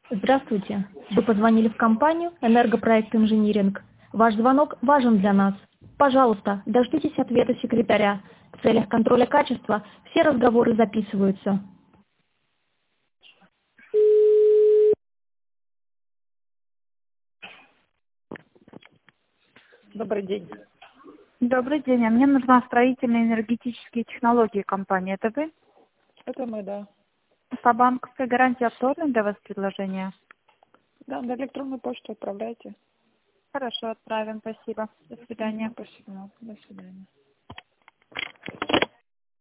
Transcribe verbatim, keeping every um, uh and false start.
Здравствуйте. Вы позвонили в компанию «Энергопроект Инжиниринг». Ваш звонок важен для нас. Пожалуйста, дождитесь ответа секретаря. В целях контроля качества все разговоры записываются. Добрый день. Добрый день. А мне нужна строительные энергетические технологии компании. Это вы? Это мы, да. По банковской гарантии актуально для вас предложение? Да, на электронную почту отправляйте. Хорошо, отправим. Спасибо. До свидания. Спасибо. До свидания.